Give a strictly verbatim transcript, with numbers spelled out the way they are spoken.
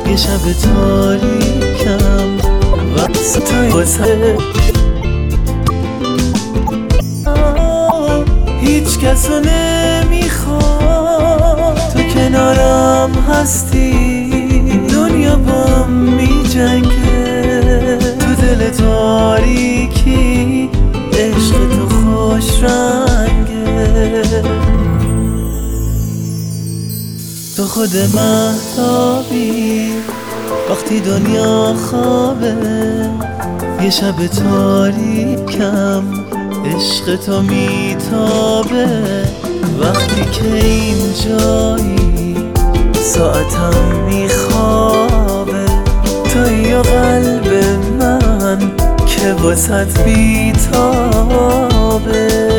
یه شب تاریکم وقت تای واسه هیچ کسو نمیخوام، تو کنارم هستی دنیا بام می جنگه، تو دل تاریکی عشق تو خوش رنگه، تو خود مهتابی وقتی دنیا خوابه، یه شب تاریکم عشق تو میتابه، وقتی که اینجایی ساعتم میخوابه، توی و قلب من که واسط بیتابه.